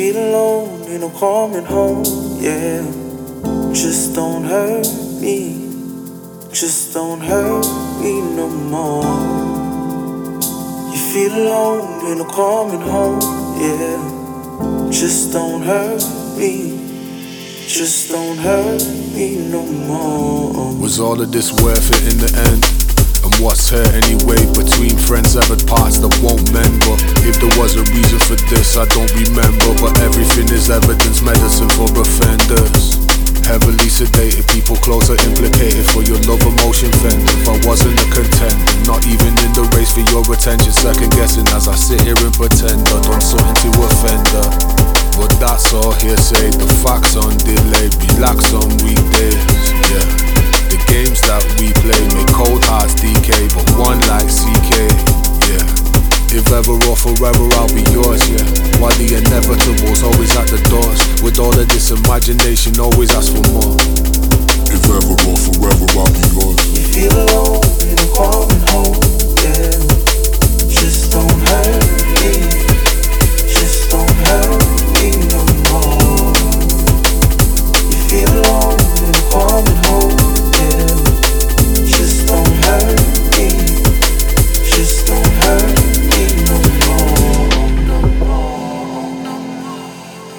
feel alone, ain't no coming home, yeah. Just don't hurt me, just don't hurt me no more. You feel alone, ain't no coming home, yeah. Just don't hurt me, just don't hurt me no more. Was all of this worth it in the end? And what's hurt anyway? Between friends severed parts that won't mend. But if there was a reason for this, I don't remember. But everything is evidence, medicine for offenders. Heavily sedated, people closer implicated for your love emotion fender. If I wasn't a contender, not even in the race for your attention, second guessing as I sit here and pretend I've done something to offend her. But that's all hearsay, the facts on delay, relax on weekdays, yeah. The games that we play make cold hearts decay, but one like CK, yeah. If ever or forever I'll be yours, yeah. While the inevitable's always at the doors. With all of this imagination, always ask for more. If ever or forever I'll be yours. You feel alone, ain't no coming home, yeah. Just don't hurt me, just don't hurt me no more. You feel alone, ain't no coming home, yeah. Just don't hurt me, just don't hurt me no more, no more, no more.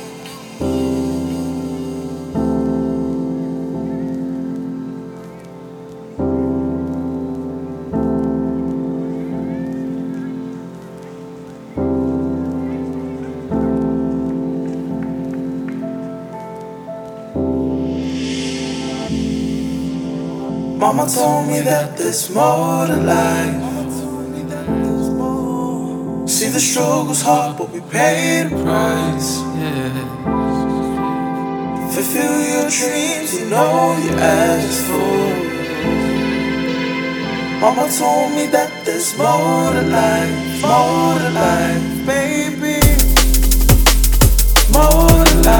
Mama told me that there's more to life. See, the struggle's hard, but we pay the price, yeah. Fulfill your dreams, you know you asked for. Mama told me that there's more to life, baby. More to life.